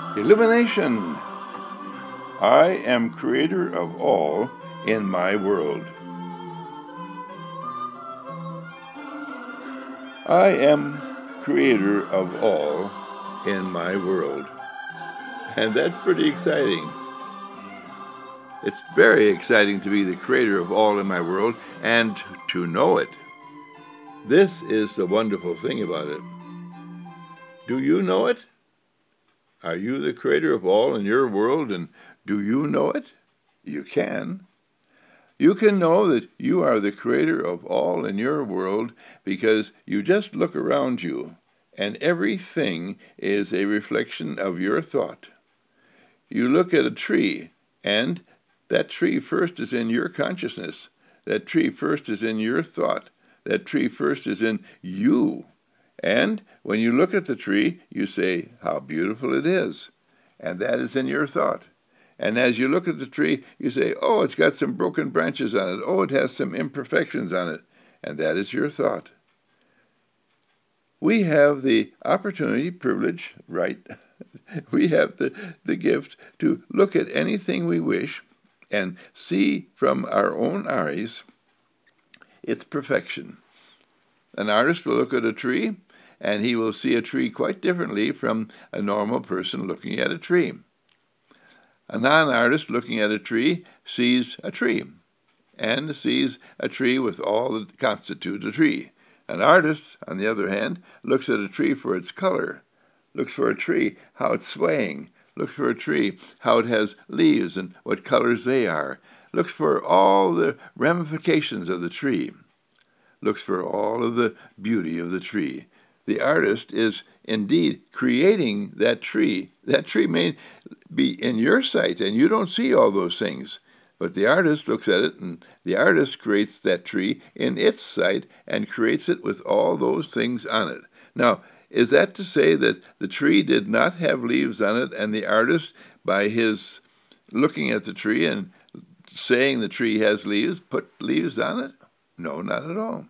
Illumination. I am creator of all in my world. I am creator of all in my world. And that's pretty exciting. It's very exciting to be the creator of all in my world and to know it. This is the wonderful thing about it. Do you know it? Are you the creator of all in your world, and do you know it? You can. You can know that you are the creator of all in your world because you just look around you, and everything is a reflection of your thought. You look at a tree, and that tree first is in your consciousness. That tree first is in your thought. That tree first is in you. And when you look at the tree, you say, how beautiful it is. And that is in your thought. And as you look at the tree, you say, oh, it's got some broken branches on it. Oh, it has some imperfections on it. And that is your thought. We have the opportunity, privilege, right? We have the gift to look at anything we wish and see from our own eyes its perfection. An artist will look at a tree, and he will see a tree quite differently from a normal person looking at a tree. A non-artist looking at a tree sees a tree, and sees a tree with all that constitutes a tree. An artist, on the other hand, looks at a tree for its color, looks for a tree, how it's swaying, looks for a tree, how it has leaves and what colors they are, looks for all the ramifications of the tree, looks for all of the beauty of the tree. The artist is indeed creating that tree. That tree may be in your sight, and you don't see all those things. But the artist looks at it, and the artist creates that tree in its sight and creates it with all those things on it. Now, is that to say that the tree did not have leaves on it, and the artist, by his looking at the tree and saying the tree has leaves, put leaves on it? No, not at all.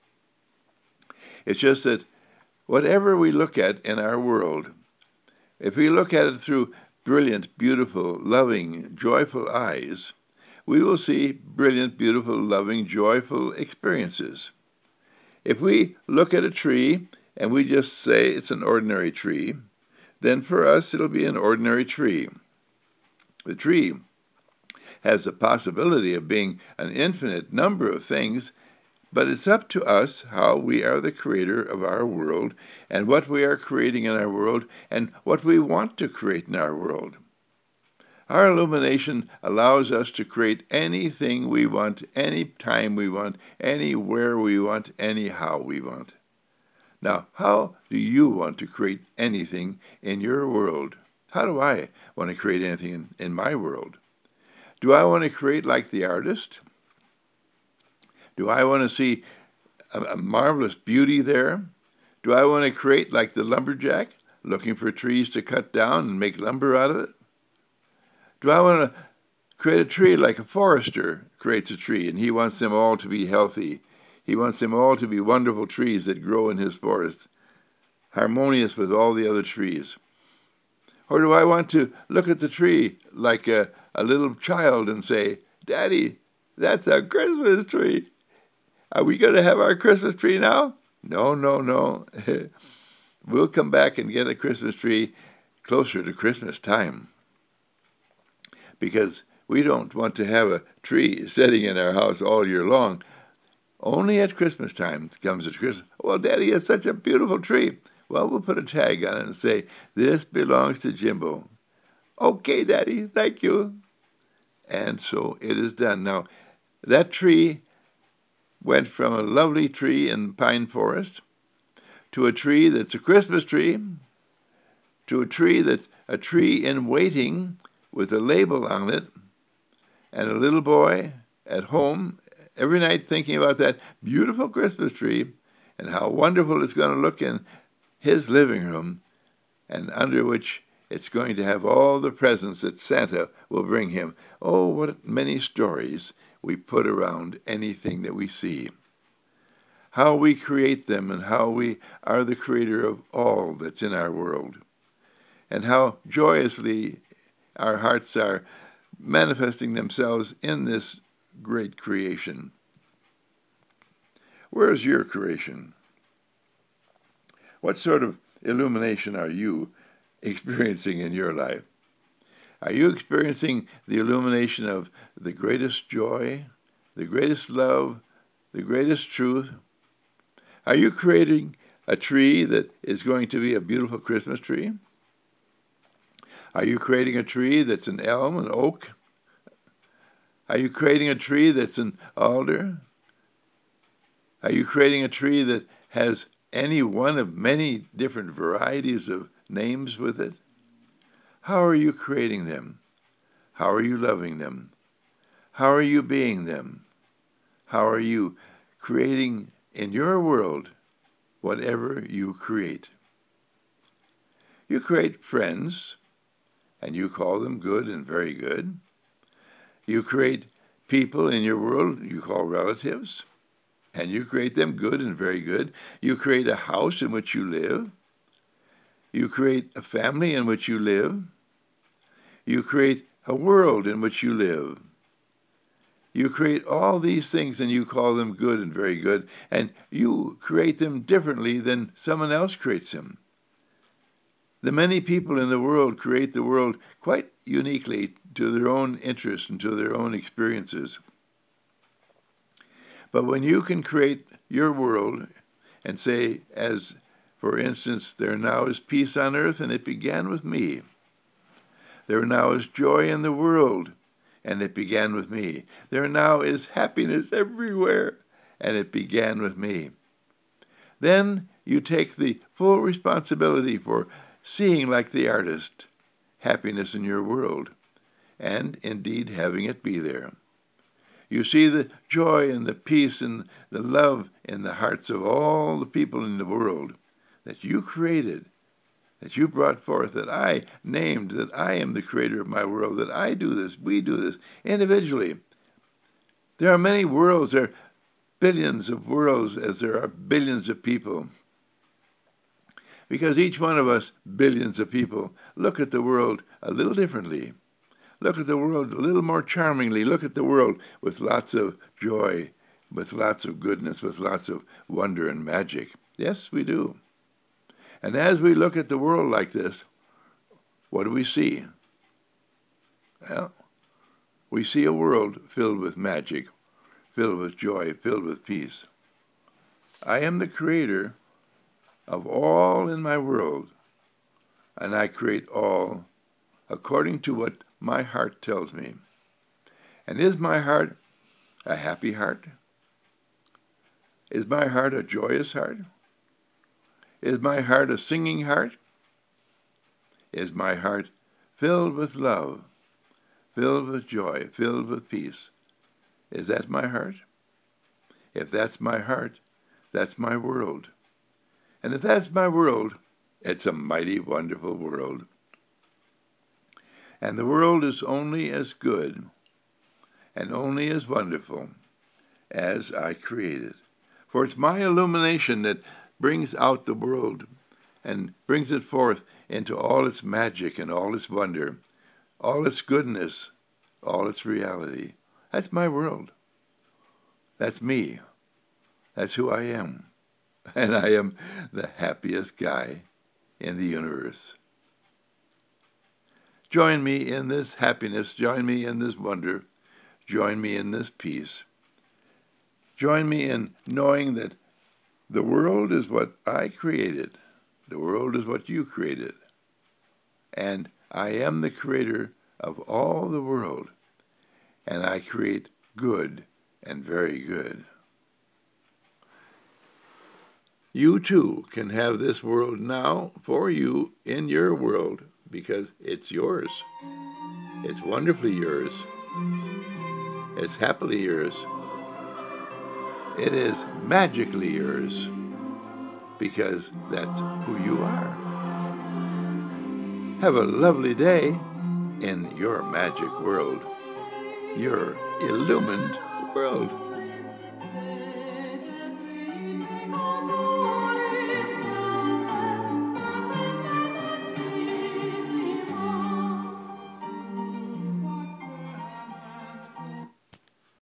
It's just that whatever we look at in our world, if we look at it through brilliant, beautiful, loving, joyful eyes, we will see brilliant, beautiful, loving, joyful experiences. If we look at a tree and we just say it's an ordinary tree, then for us it'll be an ordinary tree. The tree has the possibility of being an infinite number of things, but it's up to us how we are the creator of our world and what we are creating in our world and what we want to create in our world. Our illumination allows us to create anything we want, any time we want, anywhere we want, anyhow we want. Now, how do you want to create anything in your world? How do I want to create anything in my world? Do I want to create like the artist? Do I want to see a marvelous beauty there? Do I want to create like the lumberjack, looking for trees to cut down and make lumber out of it? Do I want to create a tree like a forester creates a tree, and he wants them all to be healthy? He wants them all to be wonderful trees that grow in his forest, harmonious with all the other trees. Or do I want to look at the tree like a little child and say, Daddy, that's a Christmas tree. Are we going to have our Christmas tree now? No, no, no. We'll come back and get a Christmas tree closer to Christmas time, because we don't want to have a tree sitting in our house all year long. Only at Christmas time comes a Christmas. Well, Daddy, it's such a beautiful tree. Well, we'll put a tag on it and say, this belongs to Jimbo. Okay, Daddy, thank you. And so it is done. Now, that tree went from a lovely tree in pine forest to a tree that's a Christmas tree, to a tree that's a tree in waiting with a label on it, and a little boy at home every night thinking about that beautiful Christmas tree and how wonderful it's going to look in his living room, and under which it's going to have all the presents that Santa will bring him. Oh, what many stories we put around anything that we see. How we create them and how we are the creator of all that's in our world. and how joyously our hearts are manifesting themselves in this great creation. Where is your creation? What sort of illumination are you experiencing in your life? Are you experiencing the illumination of the greatest joy, the greatest love, the greatest truth? Are you creating a tree that is going to be a beautiful Christmas tree? Are you creating a tree that's an elm, an oak? Are you creating a tree that's an alder? Are you creating a tree that has any one of many different varieties of names with it? How are you creating them? How are you loving them? How are you being them? How are you creating in your world whatever you create? You create friends, and you call them good and very good. You create people in your world you call relatives, and you create them good and very good. You create a house in which you live. You create a family in which you live. You create a world in which you live. You create all these things and you call them good and very good, and you create them differently than someone else creates them. The many people in the world create the world quite uniquely to their own interests and to their own experiences. But when you can create your world and say, as for instance, there now is peace on earth and it began with me. There now is joy in the world and it began with me. There now is happiness everywhere and it began with me. Then you take the full responsibility for seeing like the artist happiness in your world, and indeed having it be there. You see the joy and the peace and the love in the hearts of all the people in the world that you created, that you brought forth, that I named, that I am the creator of my world, that I do this, we do this individually. There are many worlds, there are billions of worlds as there are billions of people. Because each one of us, billions of people, look at the world a little differently. Look at the world a little more charmingly. Look at the world with lots of joy, with lots of goodness, with lots of wonder and magic. Yes, we do. And as we look at the world like this, what do we see? Well, we see a world filled with magic, filled with joy, filled with peace. I am the creator of all in my world, and I create all according to what my heart tells me. And is my heart a happy heart? Is my heart a joyous heart? Is my heart a singing heart? Is my heart filled with love, filled with joy, filled with peace? Is that my heart? If that's my heart, that's my world. And if that's my world, it's a mighty wonderful world. And the world is only as good and only as wonderful as I created. For it's my illumination that brings out the world and brings it forth into all its magic and all its wonder, all its goodness, all its reality. That's my world. That's me. That's who I am. And I am the happiest guy in the universe. Join me in this happiness. Join me in this wonder. Join me in this peace. Join me in knowing that the world is what I created. The world is what you created. And I am the creator of all the world. And I create good and very good. You too can have this world now for you in your world because it's yours. It's wonderfully yours. It's happily yours. It is magically yours because that's who you are. Have a lovely day in your magic world, your illumined world.